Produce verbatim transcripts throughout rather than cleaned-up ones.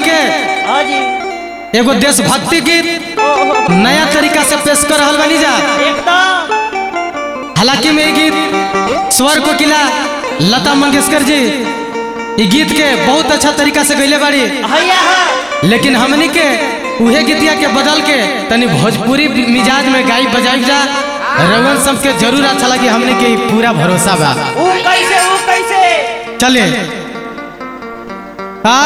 के एगो देशभक्ति गीत नया तरीका से पेश कर रहल बानी जा। हालांकि में गीत स्वर कोकिला लता मंगेशकर जी ये गीत के बहुत अच्छा तरीका से गईले बाड़ी, लेकिन हमनी के उहे गीतिया के बदल के तनी भोजपुरी मिजाज में गाई बजाई जा। रवन सबके जरूर अच्छा लगी, हमने के पूरा भरोसा बा। वो कैसे वो कैसे चले आ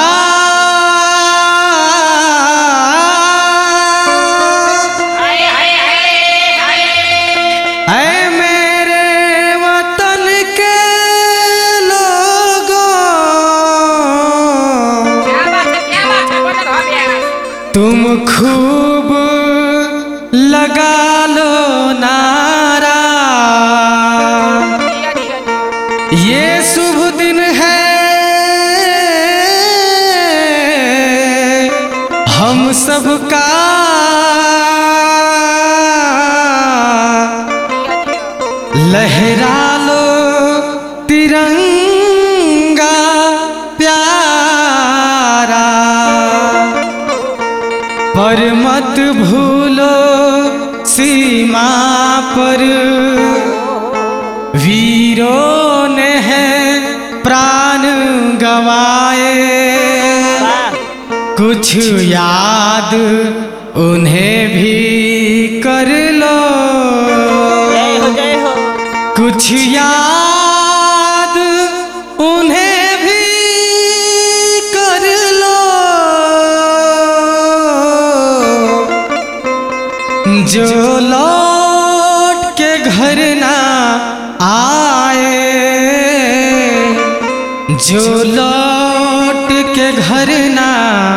तुम खूब लगा लो नारा, ये शुभ दिन है हम सबका, लहरा लो तिरंगा प्यारा, पर मत भूलो सीमा पर वीरों ने है प्राण गवाए, कुछ याद उन्हें भी कर लो, कुछ याद उन्हें भी कर लो, जो लौट के घर ना आए, जो लौट के घर ना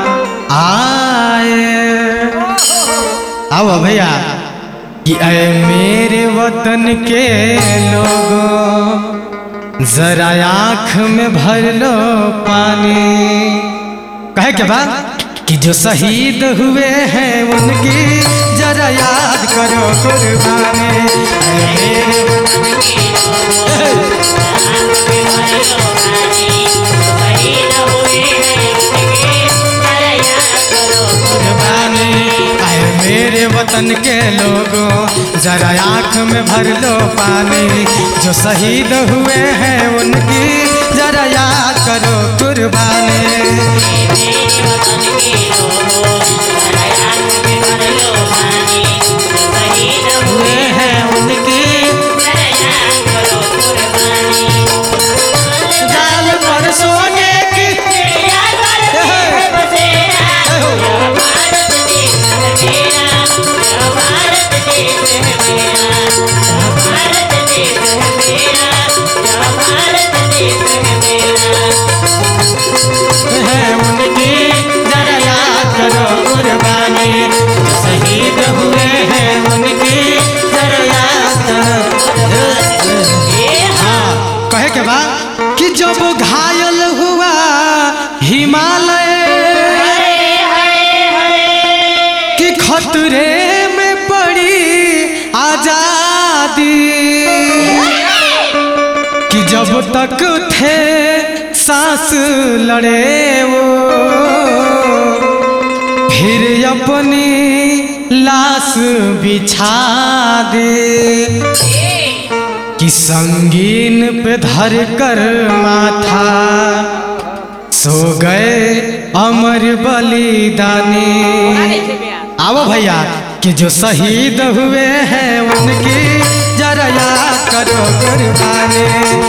आए। आओ भैया कि ऐ मेरे वतन के लोगों जरा आँख में भर लो पानी, कहे के बाद कि जो शहीद हुए हैं उनकी जरा याद करो कुर्बानी, मेरे वतन के कुर्बानी, मेरे वतन के लोगों जरा आँख में भर लो पानी, जो शहीद हुए हैं उनकी जरा याद करो कुर्बानी, हुए हैं उनकी जाल पर सोने की है उनकी जरा याद करो कुर्बानी, शहीद हुए हैं उनकी जरा याद करो। हाँ कहे के बाद कि जब घायल हुआ हिमालय कि खतरे में पड़ी आजादी, कि जब तक थे सांस लड़े वो फिर अपनी लाश बिछा दे, कि संगीन पे धर कर माथा सो गए अमर बलिदानी। आओ भैया कि जो शहीद हुए हैं उनकी जरा याद करो कुर्बानी,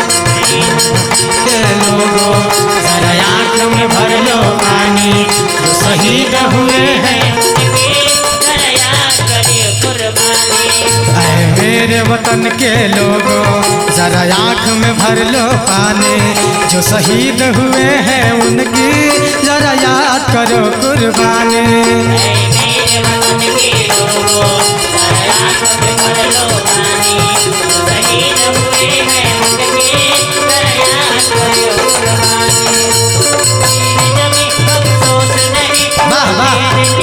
के लोगों जरा आँख में भर लो पानी, जो शहीद हुए हैं ऐ मेरे वतन के लोगों जरा आँख में भर लो पानी, जो शहीद हुए हैं उनकी जरा याद करो कुर्बानी, वाह वाह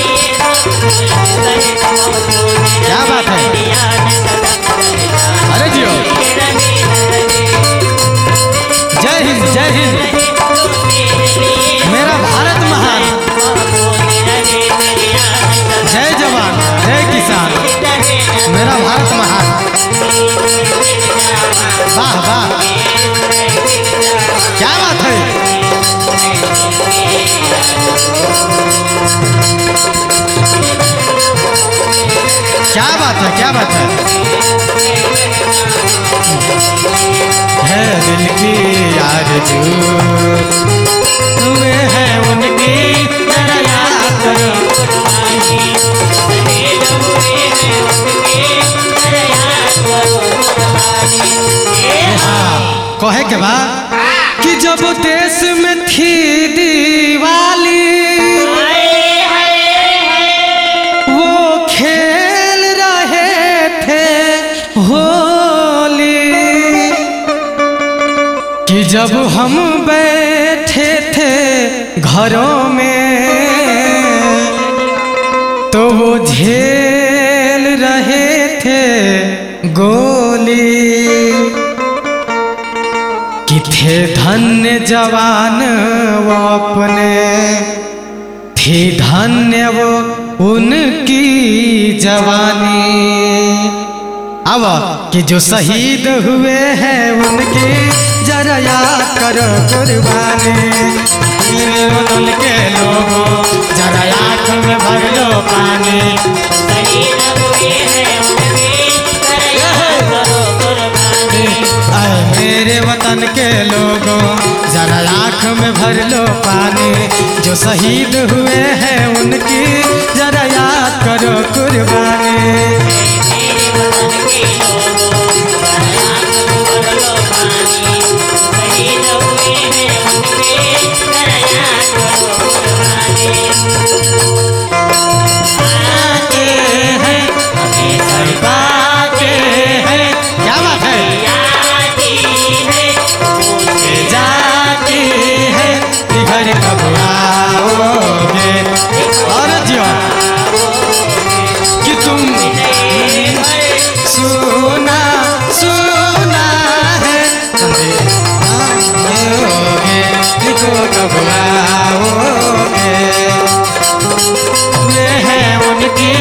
क्या बात है, अरे जियो जय हिंद जय हिंद, मेरा भारत महान। क्या बात है, क्या बात है। है दिल की आरज़ू हुए हैं उनकी जरा याद करो। हाँ, कहे के बाद कि जब देश में थी दिवाली वो खेल रहे थे होली, कि जब हम बैठे थे घरों में तो वो झेल रहे थे गोली, कि थे धन्य जवान वो अपने, थी धन्य वो उनकी जवानी। अब कि जो शहीद हुए हैं उनकी जरा याद करो कुर्बानी। उनके लोगों जरा आँख में भर लो पानी। आए मेरे वतन के लोगों जरा आँख में भर लो पानी। जो शहीद हुए हैं उनकी जरा याद करो कुर्बानी। क्या बात है, जाती है घर कब आओगे, और जियो कि तुम सुना सुना है आओगे, देखो कब आओगे। ये है उनकी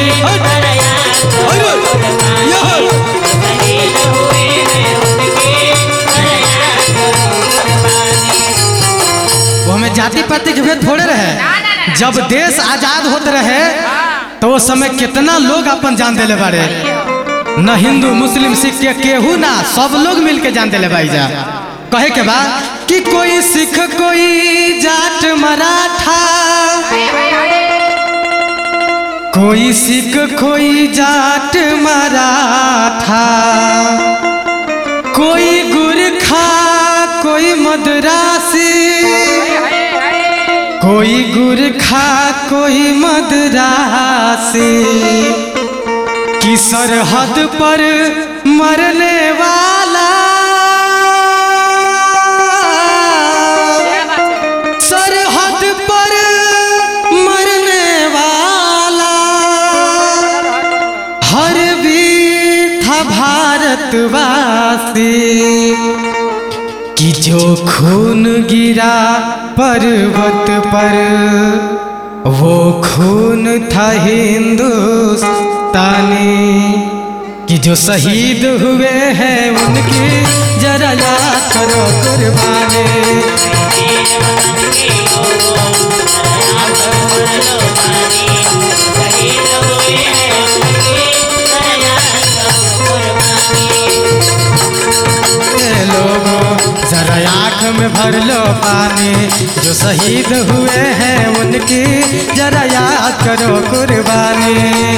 वो हमें जाति पाति के भेद थोड़े रहे। जब देश आजाद होते रहे तो वो समय कितना लोग अपन जान देले बारे, न हिंदू मुस्लिम सिख के केहू ना, सब लोग मिल के जान देले भाई जा। कहे के बाद कि कोई सिख कोई जाट मराठा, कोई सिख कोई जाट मराठा, कोई गुरखा कोई मद्रासी, कोई गुरखा कोई मद्रासी, कि सरहद पर मरने वाला सरहद पर मरने वाला हर वीर था भारतवासी, कि जो खून गिरा पर्वत पर वो खून था हिंदुस्तानी, कि जो शहीद हुए हैं उनकी जरा याद करो कुर्बानी। लोगों जरा आँख में भर लो पानी, जो शहीद हुए हैं उनकी जरा याद करो कुर्बानी।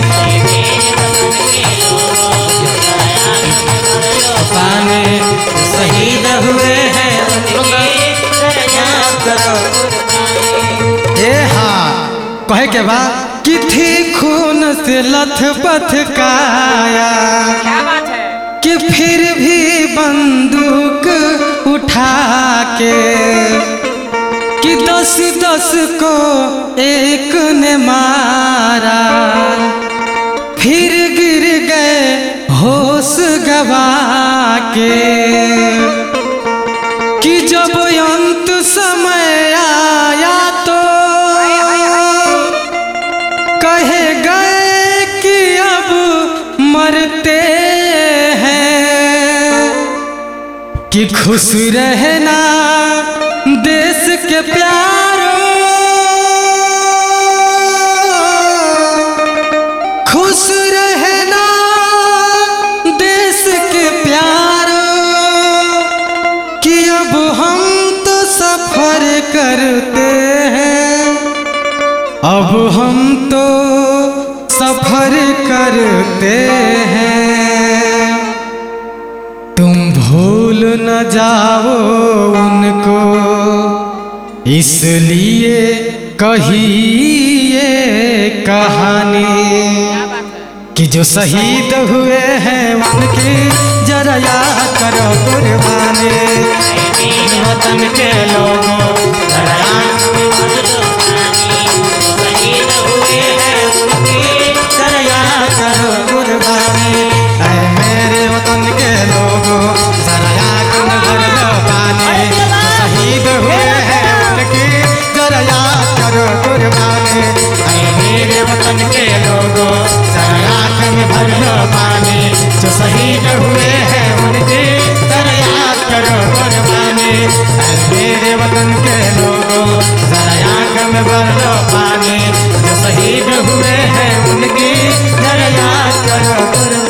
पानी शहीद हुए हैं उनकी जरा याद करो कुर्बानी। ए हाँ, कहे के बाद कि थी खून से लथपथ काया, कि फिर भी बंदूक उठा के, कि दस दस को एक ने मारा, फिर गिर गए होश गवा के, कि जब अंत समय आया तो कहे गए कि अब मरते कि खुश रहना देश के प्यारों, करते हैं, अब हम तो सफर करते हैं। तुम भूल न जाओ उनको, इसलिए कही ये कहानी कि जो शहीद हुए हैं उनकी जरा याद करो कुर्बानी। वतन के लोगों जरा याद हुए हैं उनकी जरा याद करो कुर्बानी। ऐ मेरे वतन के लोगों जरा याद भर लो पानी। शहीद हुए हैं उनकी जरा याद करो कुर्बानी। ऐ मेरे वतन के लोगों जरा याद भर लो पानी। जो शहीद हुए हैं उनकी जरा याद करो कुर्बानी। ऐ मेरे वतन के लोगों जरा याद भर लो पानी। जो शहीद हुए हैं उनकी जरा याद करो कुर्बानी।